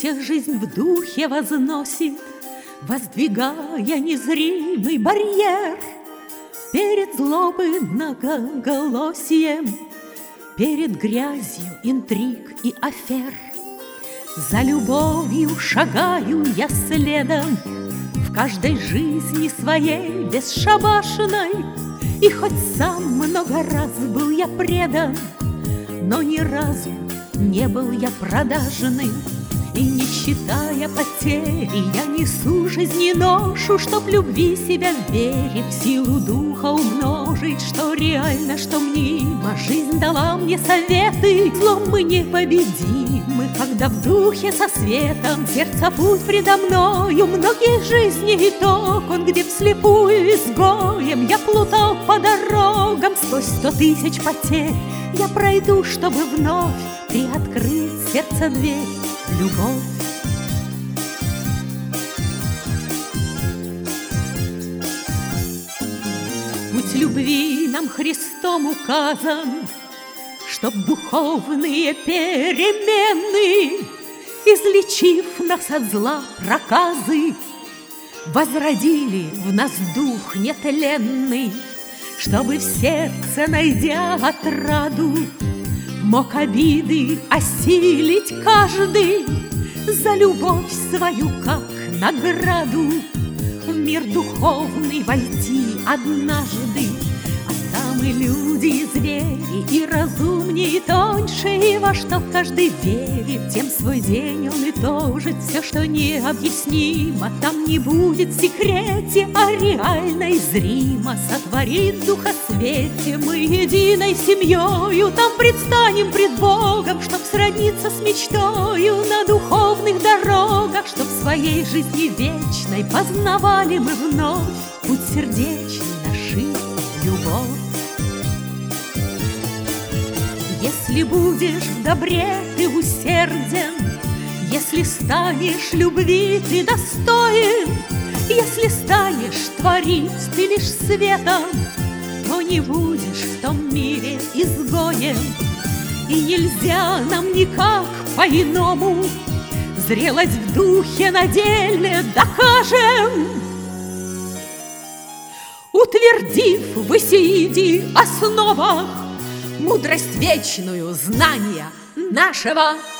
тех жизнь в духе возносит, воздвигая незримый барьер перед злобой многоголосием, перед грязью интриг и афер. За любовью шагаю я следом в каждой жизни своей бесшабашной, и хоть сам много раз был я предан, но ни разу не был я продажным. И не считая потери, я несу жизни ношу, чтоб любви себя в вере, в силу духа умножить. Что реально, что мнимо, жизнь дала мне советы. Злом мы непобедимы, когда в духе со светом. Сердца путь предо мною, многих жизней итог. Он, где вслепую изгоем я плутал по дорогам. Сквозь 100 000 потерь я пройду, чтобы вновь приоткрыть сердце дверь. Любовь. Путь любви нам Христом указан, чтоб духовные перемены, излечив нас от зла проказы, возродили в нас дух нетленный, чтобы в сердце, найдя отраду, мог обиды осилить каждый, за любовь свою как награду в мир духовный войти однажды. А там и люди, и звери, и разумнее, и тоньше, и во что каждый верит, тем свой день он итожит. Все, что необъяснимо, там не будет в секрете, а реально и зримо сотворит в духосвете. Мы единой семьёю там предстанем пред Богом, чтоб сродниться с мечтою на духовных дорогах, чтоб в своей жизни вечной познавали мы вновь путь сердечный наши, любовь. Если будешь в добре ты усерден, если станешь любви ты достоин, если станешь творить ты лишь светом, то не будешь в том мире изгоем. И нельзя нам никак по-иному зрелость в духе на деле докажем, утвердив в Исеиде основах мудрость вечную знания нашего